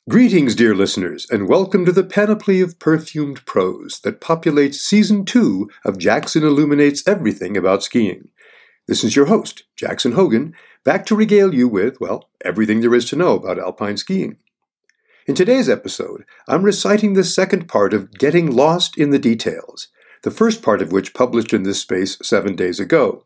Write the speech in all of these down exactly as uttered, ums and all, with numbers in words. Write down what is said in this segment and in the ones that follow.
Greetings, dear listeners, and welcome to the panoply of perfumed prose that populates Season two of Jackson Illuminates Everything About Skiing. This is your host, Jackson Hogan, back to regale you with, well, everything there is to know about alpine skiing. In today's episode, I'm reciting the second part of Getting Lost in the Details, the first part of which published in this space seven days ago.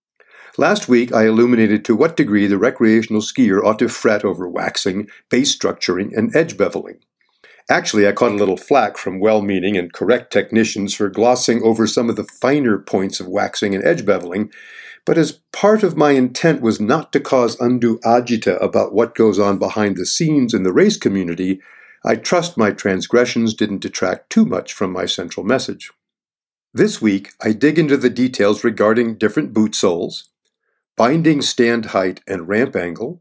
Last week, I illuminated to what degree the recreational skier ought to fret over waxing, base structuring, and edge beveling. Actually, I caught a little flack from well-meaning and correct technicians for glossing over some of the finer points of waxing and edge beveling, but as part of my intent was not to cause undue agita about what goes on behind the scenes in the race community, I trust my transgressions didn't detract too much from my central message. This week, I dig into the details regarding different boot soles, binding stand height and ramp angle,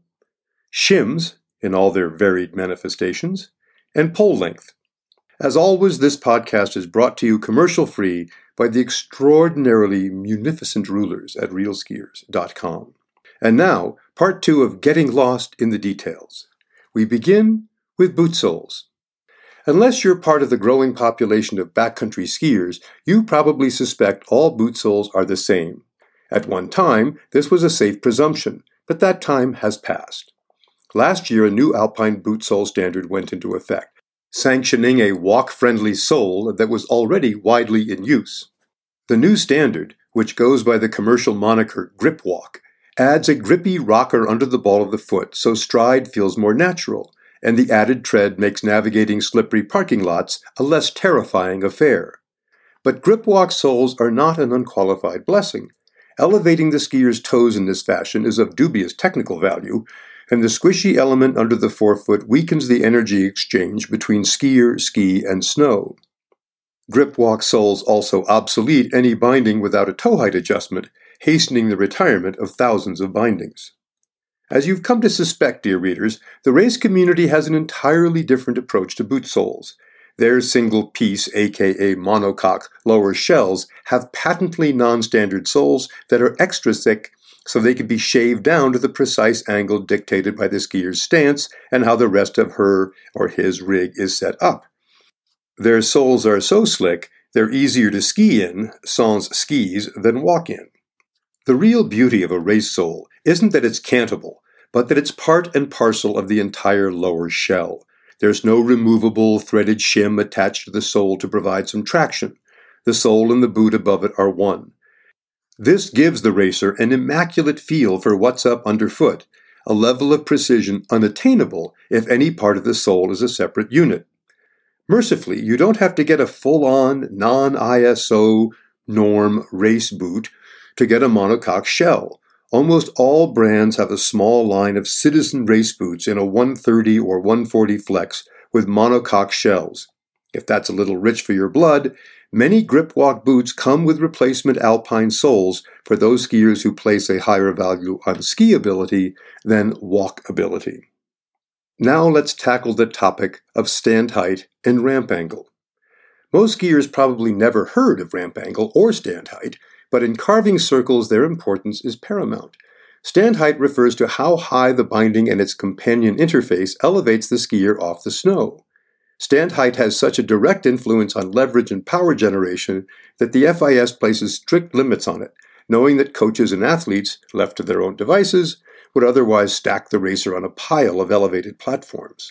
shims in all their varied manifestations, and pole length. As always, this podcast is brought to you commercial-free by the extraordinarily munificent rulers at real skiers dot com. And now, part two of Getting Lost in the Details. We begin with boot soles. Unless you're part of the growing population of backcountry skiers, you probably suspect all boot soles are the same. At one time, this was a safe presumption, but that time has passed. Last year, a new alpine boot sole standard went into effect, sanctioning a walk-friendly sole that was already widely in use. The new standard, which goes by the commercial moniker Grip Walk, adds a grippy rocker under the ball of the foot so stride feels more natural, and the added tread makes navigating slippery parking lots a less terrifying affair. But Grip Walk soles are not an unqualified blessing. Elevating the skier's toes in this fashion is of dubious technical value, and the squishy element under the forefoot weakens the energy exchange between skier, ski, and snow. Grip Walk soles also obsolete any binding without a toe height adjustment, hastening the retirement of thousands of bindings. As you've come to suspect, dear readers, the race community has an entirely different approach to boot soles. Their single-piece, aka monocoque, lower shells have patently non-standard soles that are extra thick so they can be shaved down to the precise angle dictated by the skier's stance and how the rest of her or his rig is set up. Their soles are so slick, they're easier to ski in, sans skis, than walk in. The real beauty of a race sole isn't that it's cantable, but that it's part and parcel of the entire lower shell. There's no removable threaded shim attached to the sole to provide some traction. The sole and the boot above it are one. This gives the racer an immaculate feel for what's up underfoot, a level of precision unattainable if any part of the sole is a separate unit. Mercifully, you don't have to get a full-on, non-I S O norm race boot to get a monocoque shell. Almost all brands have a small line of citizen race boots in a one thirty or one forty flex with monocoque shells. If that's a little rich for your blood, many Grip Walk boots come with replacement alpine soles for those skiers who place a higher value on skiability than walkability. Now let's tackle the topic of stand height and ramp angle. Most skiers probably never heard of ramp angle or stand height, but in carving circles their importance is paramount. Stand height refers to how high the binding and its companion interface elevates the skier off the snow. Stand height has such a direct influence on leverage and power generation that the F I S places strict limits on it, knowing that coaches and athletes, left to their own devices, would otherwise stack the racer on a pile of elevated platforms.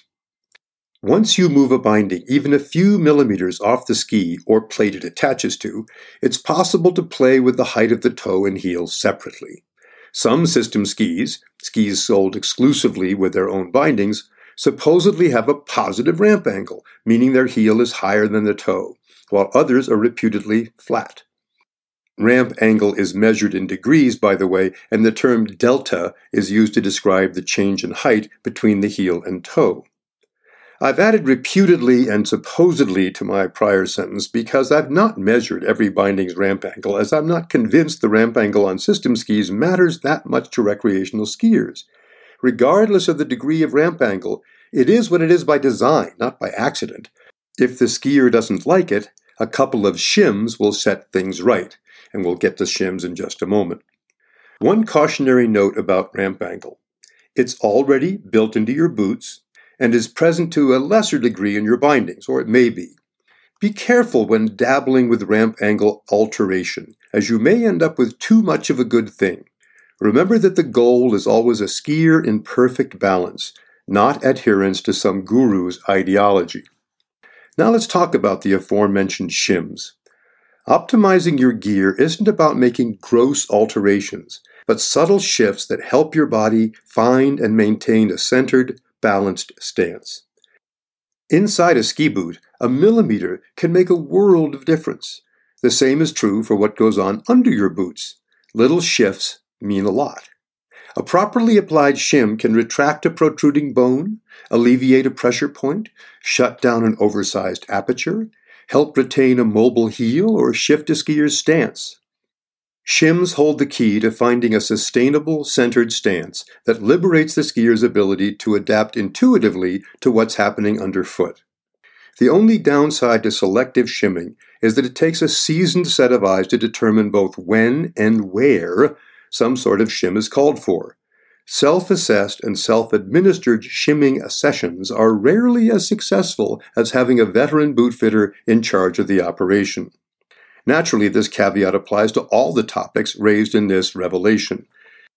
Once you move a binding even a few millimeters off the ski or plate it attaches to, it's possible to play with the height of the toe and heel separately. Some system skis, skis sold exclusively with their own bindings, supposedly have a positive ramp angle, meaning their heel is higher than the toe, while others are reputedly flat. Ramp angle is measured in degrees, by the way, and the term delta is used to describe the change in height between the heel and toe. I've added reputedly and supposedly to my prior sentence because I've not measured every binding's ramp angle, as I'm not convinced the ramp angle on system skis matters that much to recreational skiers. Regardless of the degree of ramp angle, it is what it is by design, not by accident. If the skier doesn't like it, a couple of shims will set things right, and we'll get to shims in just a moment. One cautionary note about ramp angle. It's already built into your boots, and is present to a lesser degree in your bindings, or it may be. Be careful when dabbling with ramp angle alteration, as you may end up with too much of a good thing. Remember that the goal is always a skier in perfect balance, not adherence to some guru's ideology. Now let's talk about the aforementioned shims. Optimizing your gear isn't about making gross alterations, but subtle shifts that help your body find and maintain a centered, balanced stance. Inside a ski boot, a millimeter can make a world of difference. The same is true for what goes on under your boots. Little shifts mean a lot. A properly applied shim can retract a protruding bone, alleviate a pressure point, shut down an oversized aperture, help retain a mobile heel, or shift a skier's stance. Shims hold the key to finding a sustainable, centered stance that liberates the skier's ability to adapt intuitively to what's happening underfoot. The only downside to selective shimming is that it takes a seasoned set of eyes to determine both when and where some sort of shim is called for. Self-assessed and self-administered shimming sessions are rarely as successful as having a veteran boot fitter in charge of the operation. Naturally, this caveat applies to all the topics raised in this revelation.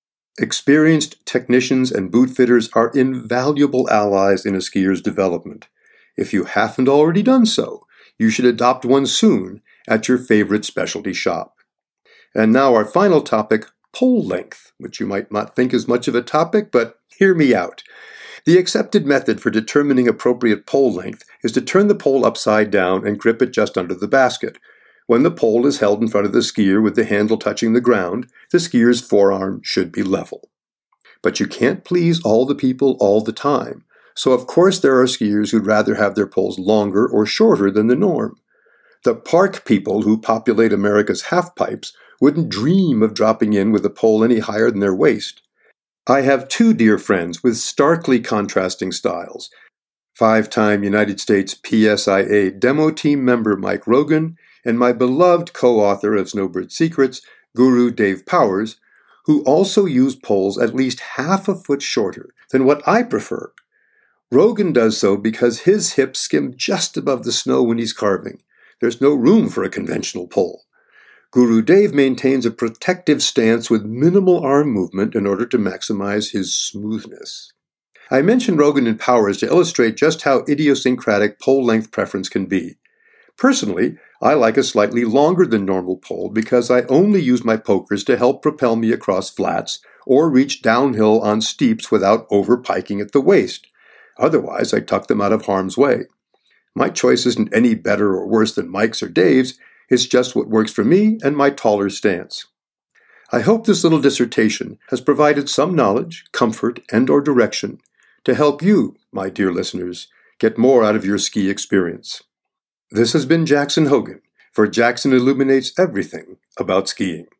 Experienced technicians and boot fitters are invaluable allies in a skier's development. If you haven't already done so, you should adopt one soon at your favorite specialty shop. And now our final topic, pole length, which you might not think is much of a topic, but hear me out. The accepted method for determining appropriate pole length is to turn the pole upside down and grip it just under the basket. When the pole is held in front of the skier with the handle touching the ground, the skier's forearm should be level. But you can't please all the people all the time, so of course there are skiers who'd rather have their poles longer or shorter than the norm. The park people who populate America's half-pipes wouldn't dream of dropping in with a pole any higher than their waist. I have two dear friends with starkly contrasting styles. Five-time United States P S I A demo team member Mike Rogan and my beloved co-author of Snowbird Secrets, Guru Dave Powers, who also use poles at least half a foot shorter than what I prefer. Rogan does so because his hips skim just above the snow when he's carving. There's no room for a conventional pole. Guru Dave maintains a protective stance with minimal arm movement in order to maximize his smoothness. I mention Rogan and Powers to illustrate just how idiosyncratic pole length preference can be. Personally, I like a slightly longer than normal pole because I only use my pokers to help propel me across flats or reach downhill on steeps without over-piking at the waist. Otherwise, I tuck them out of harm's way. My choice isn't any better or worse than Mike's or Dave's. It's just what works for me and my taller stance. I hope this little dissertation has provided some knowledge, comfort, and or direction to help you, my dear listeners, get more out of your ski experience. This has been Jackson Hogan for Jackson Illuminates Everything About Skiing.